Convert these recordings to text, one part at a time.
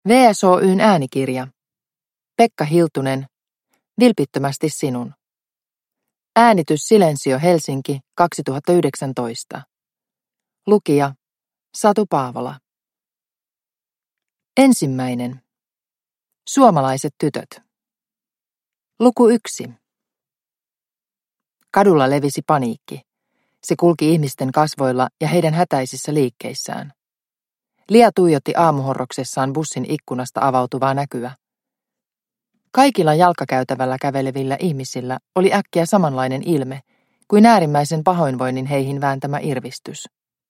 VSOY:n äänikirja. Pekka Hiltunen. Vilpittömästi sinun. Äänitys Silensio Helsinki 2019. Lukija Satu Paavola. Ensimmäinen. Suomalaiset tytöt. Luku 1. Kadulla levisi paniikki. Se kulki ihmisten kasvoilla ja heidän hätäisissä liikkeissään. Lia tuijotti aamuhorroksessaan bussin ikkunasta avautuvaa näkyä. Kaikilla jalkakäytävällä kävelevillä ihmisillä oli äkkiä samanlainen ilme kuin äärimmäisen pahoinvoinnin heihin vääntämä irvistys.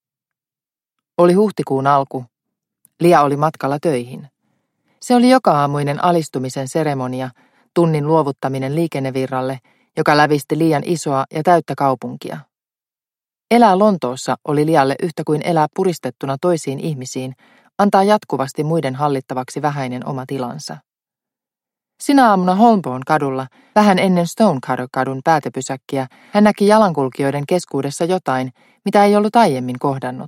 Oli huhtikuun alku. Lia oli matkalla töihin. Se oli joka-aamuinen alistumisen seremonia, tunnin luovuttaminen liikennevirralle, joka lävisti liian isoa ja täyttä kaupunkia. Elää Lontoossa oli Lialle yhtä kuin elää puristettuna toisiin ihmisiin, antaa jatkuvasti muiden hallittavaksi vähäinen oma tilansa. Sinä aamuna Holborn kadulla, vähän ennen Stonecutter-kadun päätepysäkkiä, hän näki jalankulkijoiden keskuudessa jotain, mitä ei ollut aiemmin kohdannut.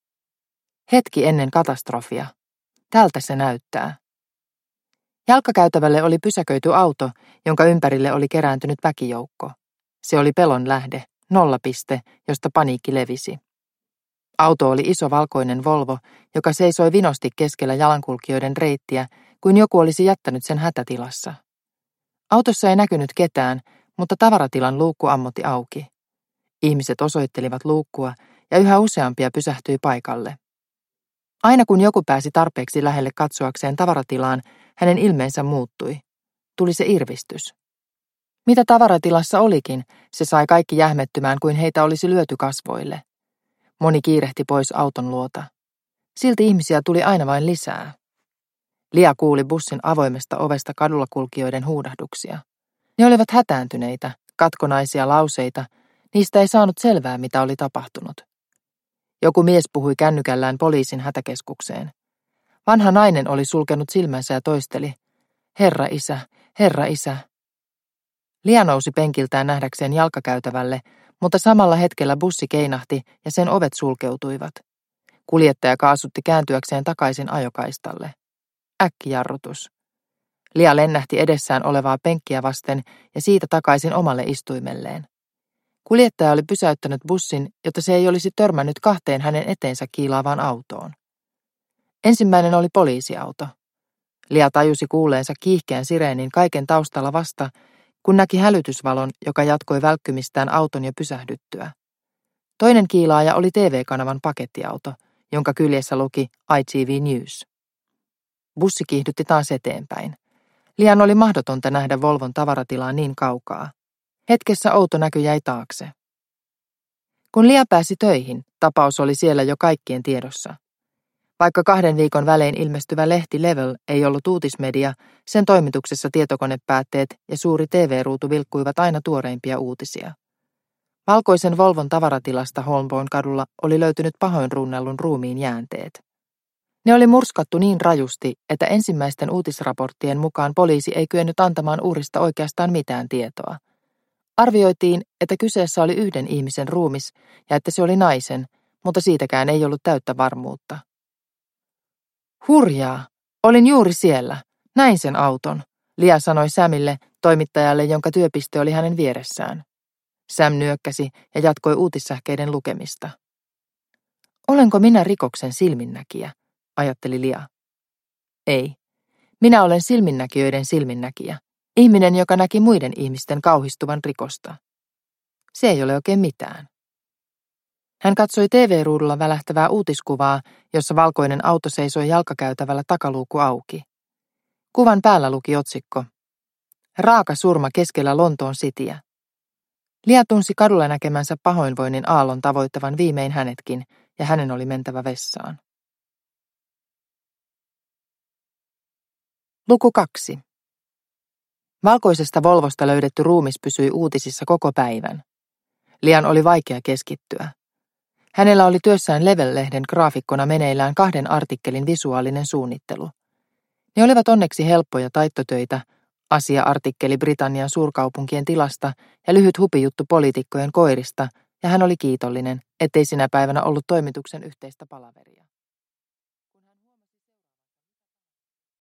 Hetki ennen katastrofia. Tältä se näyttää. Jalkakäytävälle oli pysäköity auto, jonka ympärille oli kerääntynyt väkijoukko. Se oli pelon lähde, nollapiste, josta paniikki levisi. Auto oli iso valkoinen Volvo, joka seisoi vinosti keskellä jalankulkijoiden reittiä, kuin joku olisi jättänyt sen hätätilassa. Autossa ei näkynyt ketään, mutta tavaratilan luukku ammotti auki. Ihmiset osoittelivat luukkua ja yhä useampia pysähtyi paikalle. Aina kun joku pääsi tarpeeksi lähelle katsoakseen tavaratilaan, hänen ilmeensä muuttui. Tuli se irvistys. Mitä tavaratilassa olikin, se sai kaikki jähmettymään kuin heitä olisi lyöty kasvoille. Moni kiirehti pois auton luota. Silti ihmisiä tuli aina vain lisää. Lia kuuli bussin avoimesta ovesta kadulla kulkijoiden huudahduksia. Ne olivat hätääntyneitä, katkonaisia lauseita, niistä ei saanut selvää, mitä oli tapahtunut. Joku mies puhui kännykällään poliisin hätäkeskukseen. Vanha nainen oli sulkenut silmänsä ja toisteli, Herra isä, Herra isä. Lia nousi penkiltään nähdäkseen jalkakäytävälle, mutta samalla hetkellä bussi keinahti ja sen ovet sulkeutuivat. Kuljettaja kaasutti kääntyäkseen takaisin ajokaistalle. Äkkijarrutus. Lia lennähti edessään olevaa penkkiä vasten ja siitä takaisin omalle istuimelleen. Kuljettaja oli pysäyttänyt bussin, jotta se ei olisi törmännyt kahteen hänen eteensä kiilaavaan autoon. Ensimmäinen oli poliisiauto. Lia tajusi kuulleensa kiihkeän sireenin kaiken taustalla vasta, kun näki hälytysvalon, joka jatkoi välkkymistään auton jo pysähdyttyä. Toinen kiilaaja oli TV-kanavan pakettiauto, jonka kyljessä luki ITV News. Bussi kiihdytti taas eteenpäin. Lian oli mahdotonta nähdä Volvon tavaratilaa niin kaukaa. Hetkessä outo näky jäi taakse. Kun Lia pääsi töihin, tapaus oli siellä jo kaikkien tiedossa. Vaikka 2 viikon välein ilmestyvä lehti Level ei ollut uutismedia, sen toimituksessa tietokonepäätteet ja suuri TV-ruutu vilkkuivat aina tuoreimpia uutisia. Valkoisen Volvon tavaratilasta Holborn kadulla oli löytynyt pahoin runnellun ruumiin jäänteet. Ne oli murskattu niin rajusti, että ensimmäisten uutisraporttien mukaan poliisi ei kyennyt antamaan uhrista oikeastaan mitään tietoa. Arvioitiin, että kyseessä oli yhden ihmisen ruumis ja että se oli naisen, mutta siitäkään ei ollut täyttä varmuutta. Hurjaa! Olin juuri siellä. Näin sen auton, Lia sanoi Samille, toimittajalle, jonka työpiste oli hänen vieressään. Sam nyökkäsi ja jatkoi uutissähkeiden lukemista. Olenko minä rikoksen silminnäkijä, ajatteli Lia. Ei. Minä olen silminnäkijöiden silminnäkijä. Ihminen, joka näki muiden ihmisten kauhistuvan rikosta. Se ei ole oikein mitään. Hän katsoi TV-ruudulla välähtävää uutiskuvaa, jossa valkoinen auto seisoi jalkakäytävällä takaluukku auki. Kuvan päällä luki otsikko. Raaka surma keskellä Lontoon Cityä. Lia tunsi kadulla näkemänsä pahoinvoinnin aallon tavoittavan viimein hänetkin, ja hänen oli mentävä vessaan. Luku 2. Valkoisesta Volvosta löydetty ruumis pysyi uutisissa koko päivän. Lian oli vaikea keskittyä. Hänellä oli työssään Level-lehden graafikkona meneillään 2 artikkelin visuaalinen suunnittelu. Ne olivat onneksi helppoja taittotöitä, asia-artikkeli Britannian suurkaupunkien tilasta ja lyhyt hupijuttu poliitikkojen koirista, ja hän oli kiitollinen, ettei sinä päivänä ollut toimituksen yhteistä palaveria.